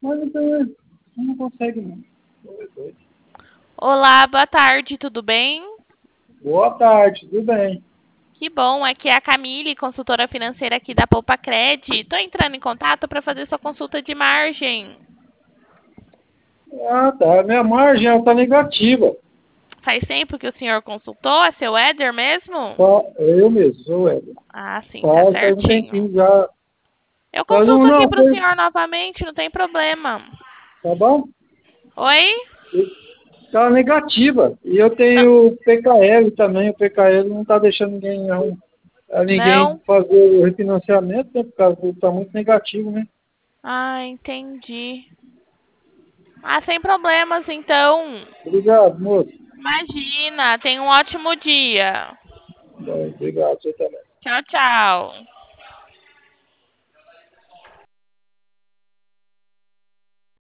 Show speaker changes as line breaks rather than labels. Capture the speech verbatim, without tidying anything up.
Mas então, não consegue não. É doido.
Olá, boa tarde, tudo bem?
Boa tarde, tudo bem?
Que bom, aqui é a Camille, consultora financeira aqui da Poupa Cred. Estou entrando em contato para fazer sua consulta de margem.
Ah, tá. Minha margem ela tá negativa.
Faz tempo que o senhor consultou? É seu Éder mesmo?
Tá, é eu mesmo, sou o Éder.
Ah, sim, tá
Faz, faz um
certinho.
tempinho já.
Eu
Faz um,
consulto aqui
não,
para o
foi,
senhor novamente, não tem problema.
tá bom?
Oi?
Tá negativa. E eu
Não,
tenho P K L também. O P K L não tá deixando ninguém, arrum- a ninguém
não.
fazer o refinanciamento, né? Por causa do tá muito negativo, né?
Ah, entendi. Ah, sem problemas, então.
Obrigado, moço.
Imagina, tenha um ótimo dia.
Bom, obrigado, você também.
Tchau, tchau.